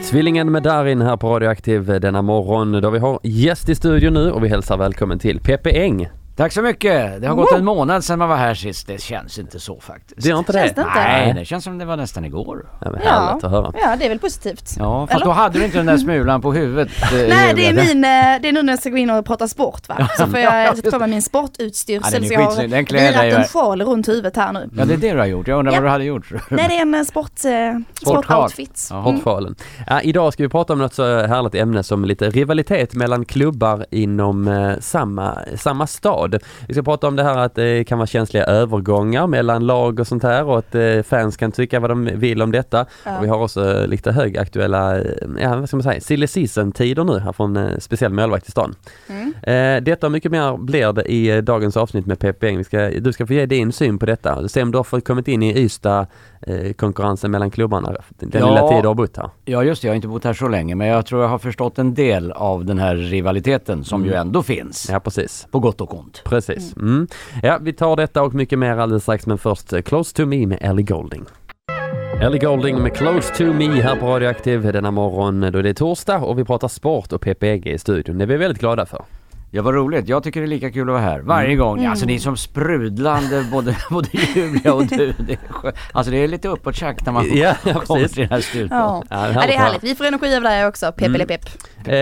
Tvillingen med Darin här på Radioaktiv denna morgon då vi har gäst i studion nu och vi hälsar välkommen till Peppe Eng. Tack så mycket. Det har gått en månad sedan man var här sist. Det känns inte så faktiskt. Det gör inte det? Känns det inte? Nej, det känns som det var nästan igår. Ja, men härligt att höra. Ja, det är väl positivt. Ja, fast då hade du inte den där smulan på huvudet. Nej, det är nu när jag ska gå in och prata sport, va? Så får jag sätta på mig min sportutstyrsel, så jag har virat en sjal runt huvudet här nu. Ja, det är det du har gjort. Jag undrar vad du hade gjort. Nej, det är en sportoutfit. Sportfalen. Ja, idag ska vi prata om något så härligt ämne som lite rivalitet mellan klubbar inom samma stad. Vi ska prata om det här att det kan vara känsliga övergångar mellan lag och sånt här och att fans kan tycka vad de vill om detta. Ja. Och vi har också lite högaktuella, vad ska man säga, silly season-tider nu här från speciell målvakt i stan. Detta och mycket mer blir det i dagens avsnitt med Peppe Eng. Du ska få ge din syn på detta. Se om du har kommit in i Ystad konkurrensen mellan klubbarna den lilla tid du har bott här. Ja, just det. Jag har inte bott här så länge, men jag tror jag har förstått en del av den här rivaliteten som ju ändå finns. Ja, precis. På gott och ont. Precis. Ja, vi tar detta och mycket mer alldeles strax, men först Close to Me med Ellie Goulding. Ellie Goulding med Close to Me här på Radioaktiv denna morgon då det är torsdag och vi pratar sport och PPG i studion. Det är vi väldigt glada för. Ja, vad roligt. Jag tycker det är lika kul att vara här varje gång. Alltså ni är som sprudlande, både Julia och du. Alltså det är lite uppåt tjack när man kommer till den här studion. Ja, det är härligt. Vi får energi över det här också. Pepp eller pepp.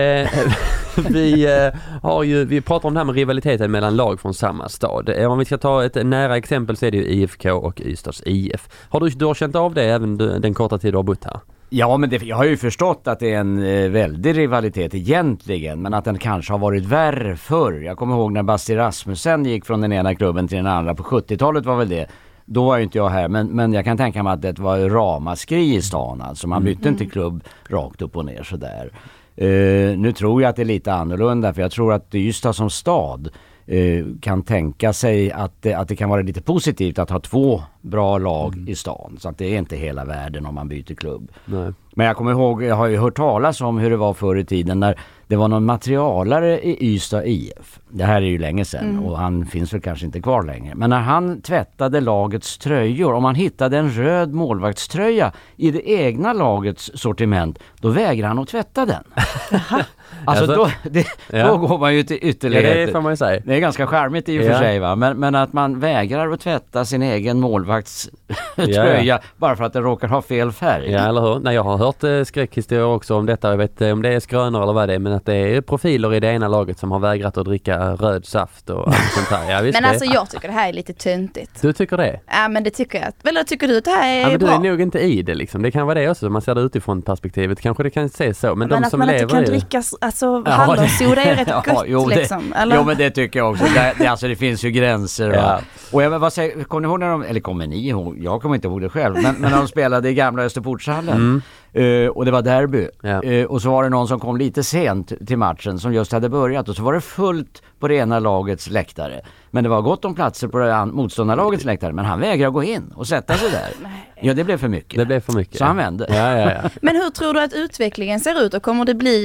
Vi pratar om det här med rivaliteten mellan lag från samma stad. Om vi ska ta ett nära exempel så är det ju IFK och Ystads IF. Du har känt av det även den korta tid du har bott här? Ja, men jag har ju förstått att det är en väldig rivalitet egentligen, men att den kanske har varit värre förr. Jag kommer ihåg när Basti Rasmussen gick från den ena klubben till den andra, på 70-talet var väl det. Då var ju inte jag här, men jag kan tänka mig att det var ramaskri i stan. Alltså man bytte inte klubb rakt upp och ner sådär. Nu tror jag att det är lite annorlunda, för jag tror att Ystad som stad kan tänka sig att det kan vara lite positivt att ha två bra lag i stan, så att det är inte hela världen om man byter klubb. Nej. Men jag kommer ihåg, jag har ju hört talas om hur det var förr i tiden när det var någon materialare i Ystad IF. Det här är ju länge sedan och han finns väl kanske inte kvar längre. Men när han tvättade lagets tröjor, om man hittade en röd målvaktströja i det egna lagets sortiment, då vägrar han att tvätta den. Alltså då går man ju till ytterligheter. Ja, det får man ju säga. Det är ganska charmigt i och för sig, va? Men att man vägrar att tvätta sin egen målvaktströja bara för att den råkar ha fel färg. Ja, eller hur? Nej, jag har hört skräckhistorier också om detta. Jag vet inte om det är skrönor eller vad det är, men att det är profiler i det ena laget som har vägrat att dricka röd saft och allt sånt här. Ja, visst, men alltså jag tycker det här är lite töntigt. Du tycker det? Ja, men det tycker jag. Eller tycker du att det här är men bra? Du är nog inte i det liksom. Det kan vara det också. Om man ser det utifrån perspektivet kanske det kan se så. Men de att som man lever inte kan dricka hallonsoda är rätt gott liksom. Eller? Jo, men det tycker jag också. Alltså det finns ju gränser. Ja. Och jag vad säger, kommer ni ihåg när eller kommer ni ihåg? Jag kommer inte ihåg det själv. Men när de spelade i gamla Österportshallen. Och det var derby. Och så var det någon som kom lite sent till matchen som just hade börjat. Och så var det fullt på det ena lagets läktare. Men det var gott om platser på det motståndarlagets läktare. Men han vägrade gå in och sätta sig där. Ja, det blev för mycket. Det blev för mycket. Så han vände. Ja. Men hur tror du att utvecklingen ser ut? Och kommer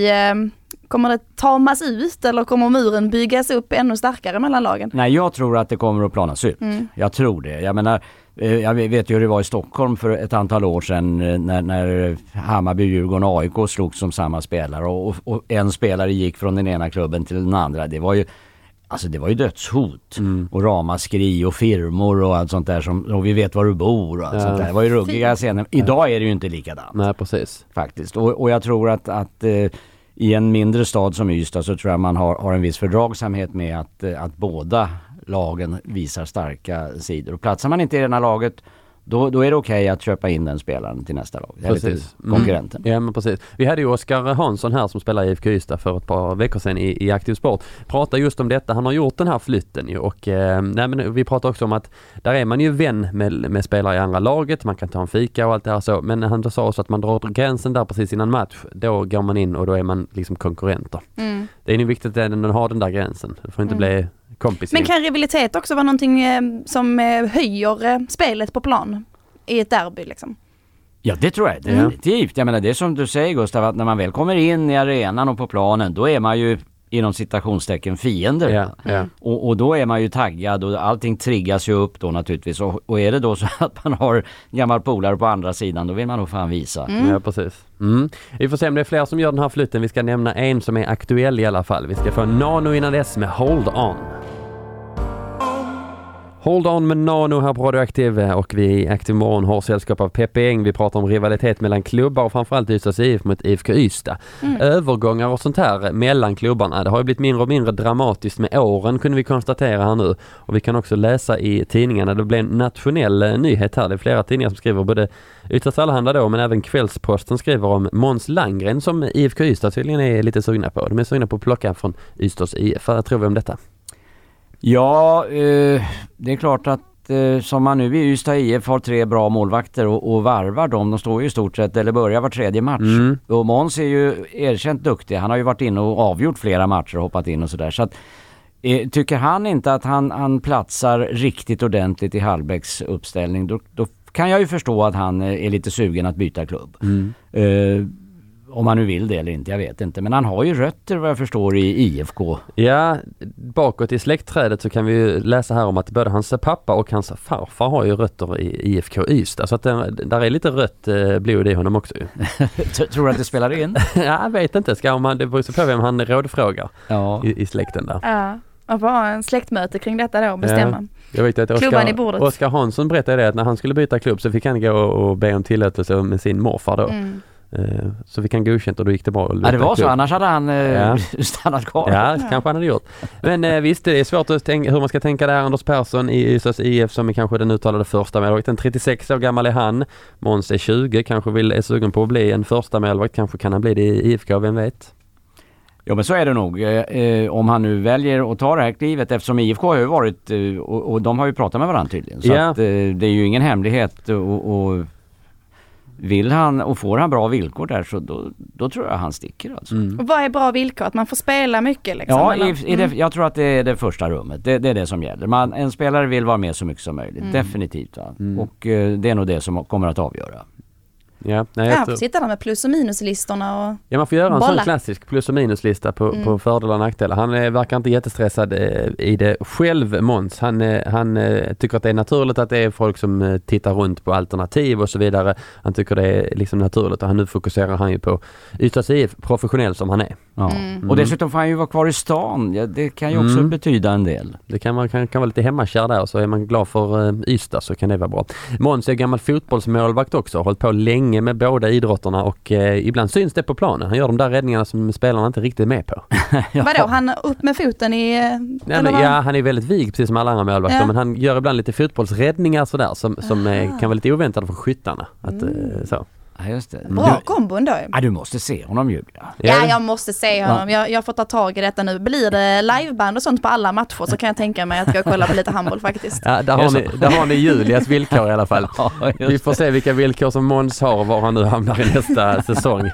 det tamas ut eller kommer muren byggas upp ännu starkare mellan lagen? Nej, jag tror att det kommer att planas ut. Jag tror det. Jag menar, jag vet ju hur det var i Stockholm för ett antal år sedan när Hammarby, Djurgården och AIK slogs som samma spelare och en spelare gick från den ena klubben till den andra. Det var ju dödshot och ramaskri och firmor och allt sånt där och vi vet var du bor och allt sånt där. Det var ju ruggiga scener. Idag är det ju inte likadant. Nej, precis. Faktiskt. Och jag tror att i en mindre stad som Ystad så tror jag man har en viss fördragsamhet med att båda lagen visar starka sidor. Och platsar man inte i det ena laget, då är det okej att köpa in den spelaren till nästa lag. Eller till konkurrenten. Ja, men precis. Vi hade ju Oskar Hansson här som spelar i IFK Ystad för ett par veckor sedan i Aktiv Sport. Pratar just om detta. Han har gjort den här flytten ju och men vi pratar också om att där är man ju vän med spelare i andra laget. Man kan ta en fika och allt det här så. Men han sa också att man drar gränsen där precis innan match. Då går man in och då är man liksom konkurrenter. Det är ju viktigt att den har den där gränsen. Det får inte bli kompis. Men kan rivalitet också vara någonting som höjer spelet på plan i ett derby liksom? Ja, det tror jag definitivt. Jag menar, det är som du säger, Gustav, att när man väl kommer in i arenan och på planen, då är man ju inom citationstecken fiender. Och då är man ju taggad och allting triggas ju upp då naturligtvis. Och är det då så att man har gammal polare på andra sidan, då vill man nog fan visa. Ja, precis. Vi får se om det är fler som gör den här flytten. Vi ska nämna en som är aktuell i alla fall. Vi ska få Nano innan dess med Hold On. Hold On med Nano här på Radioaktiv, och vi i Aktiv Morgon har sällskap av Peppe Eng. Vi pratar om rivalitet mellan klubbar och framförallt Ystads IF mot IFK Ystad. Övergångar och sånt här mellan klubbarna, det har ju blivit mindre och mindre dramatiskt med åren, kunde vi konstatera här nu. Och vi kan också läsa i tidningarna, det blev en nationell nyhet här. Det är flera tidningar som skriver, både Ystads Allehanda då, men även Kvällsposten skriver om Måns Landgren som IFK Ystad tydligen är lite sugna på. De är sugna på att plocka från Ystads IF. Vad tror vi om detta? Ja, det är klart att som man nu i Ystad IF har 3 bra målvakter och varvar dem. De står ju i stort sett, eller börjar var tredje match. Och Måns är ju erkänt duktig. Han har ju varit inne och avgjort flera matcher och hoppat in och sådär. Så att, tycker han inte att han platsar riktigt ordentligt i Hallbäcks uppställning, då kan jag ju förstå att han är lite sugen att byta klubb. Om han nu vill det eller inte, jag vet inte. Men han har ju rötter vad jag förstår i IFK. Ja, bakåt i släktträdet så kan vi ju läsa här om att både hans pappa och hans farfar har ju rötter i IFK Ystad. Så att där är lite rött blod i honom också. Tror du att det spelar in? Ja, jag vet inte. Det beror så på vem han rådfrågar i släkten där. Ja, och bara en släktmöte kring detta då och bestämma. Jag vet att Oskar Hansson berättade det att när han skulle byta klubb så fick han gå och be om tillåtelse med sin morfar då. Så vi kan godkänt och då gick det bra. Ja, det var så, annars hade han stannat kvar. Ja, kanske han hade gjort. Men visst, det är svårt att hur man ska tänka där. Anders Persson i Ystads IF som är kanske den uttalade första målvakt. En 36 år gammal är han. Måns är 20, kanske är sugen på att bli en första målvakt. Kanske kan han bli det i IFK, vem vet? Ja, men så är det nog. Om han nu väljer att ta det här klivet, eftersom IFK har ju varit, och de har ju pratat med varandra tydligen. Så att, det är ju ingen hemlighet och vill han och får han bra villkor där, så då tror jag han sticker alltså. Och vad är bra villkor? Att man får spela mycket liksom? Ja, jag tror att det är det första rummet. Det är det som gäller. En spelare vill vara med så mycket som möjligt. Definitivt. Va? Och det är nog det som kommer att avgöra. Ja, får sitta där med plus- och minuslistorna och man får göra en sån klassisk plus- och minuslista på fördelar och nackdelar. Han verkar inte jättestressad i det själv, Måns. Han tycker att det är naturligt att det är folk som tittar runt på alternativ och så vidare. Han tycker det är liksom naturligt, och nu fokuserar han ju på Ystads IF, professionell som han är. Ja. Och dessutom får han ju vara kvar i stan. Ja, det kan ju också betyda en del. Det kan vara lite hemmakär där, och så är man glad för Ystad så kan det vara bra. Måns är gammal fotbollsmålvakt också, har hållit på länge med båda idrotterna och ibland syns det på planen. Han gör de där räddningarna som spelarna inte riktigt är med på. Vadå, han upp med foten i... han är väldigt vig precis som alla andra målvakter, men han gör ibland lite fotbollsräddningar sådär som kan vara lite oväntade för skyttarna. Så. Ja, just det. Bra kombon då. Ja, du måste se honom ju. Ja, jag måste se honom. Jag får ta tag i detta nu. Blir det liveband och sånt på alla matcher så kan jag tänka mig att jag kollar på lite handboll faktiskt. Ja, där har ni Julias villkor i alla fall. Vi får se vilka villkor som Måns har och var han nu hamnar i nästa säsong.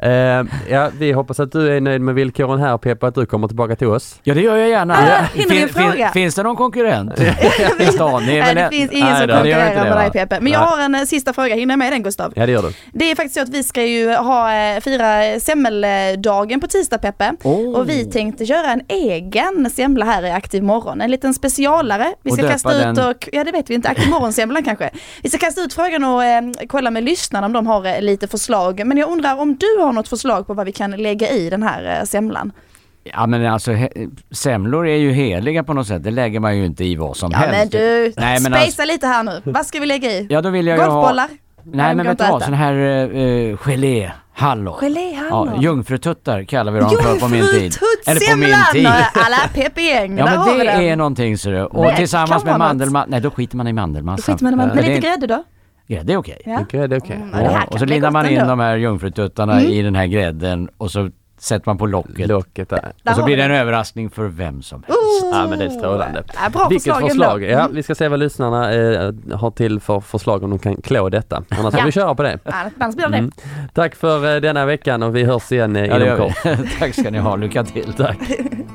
Vi hoppas att du är nöjd med villkoren här, Peppa, att du kommer tillbaka till oss. Ja, det gör jag gärna. Finns det någon konkurrent? Det finns ingen som konkurrerar med dig, Peppe. Men jag har en sista fråga. Hinner jag med den, Gustav? Ja, det gör du. Det är faktiskt så att vi ska ju fira semmeldagen på tisdag, Peppe. Och vi tänkte göra en egen semla här i Aktiv Morgon. En liten specialare. Vi ska kasta ut det vet vi inte, Aktiv Morgon-semlan kanske. Vi ska kasta ut frågan och kolla med lyssnarna om de har lite förslag. Men jag undrar om du har något förslag på vad vi kan lägga i den här semlan. Ja, men alltså semlor är ju heliga på något sätt. Det lägger man ju inte i vad som helst. Men du, spacea lite här nu. Vad ska vi lägga i? Ja, då vill jag golfbollar? Nej, men vet du vad? Sån här geléhallon. Geléhallon? Ja, jungfrututtar kallar vi dem för på min tid. Eller på min tid. Alla Peppe-gäng. Ja, men det är någonting så det. Och tillsammans med mandelmassa. Nej, då skiter man i mandelmassa. Men lite grädde då? Ja, det är okej. Ja. Och så lindar man in de här jungfrututtarna i den här grädden och så sätter man på locket där. Och så blir det en överraskning för vem som helst. Ja, men det är strålande. Vilket förslag? Ja, vi ska se vad lyssnarna har till för förslag om de kan klå detta. Annars får vi köra på det. Tack för denna veckan och vi hörs igen inom kort. Tack ska ni ha. Lycka till. Tack.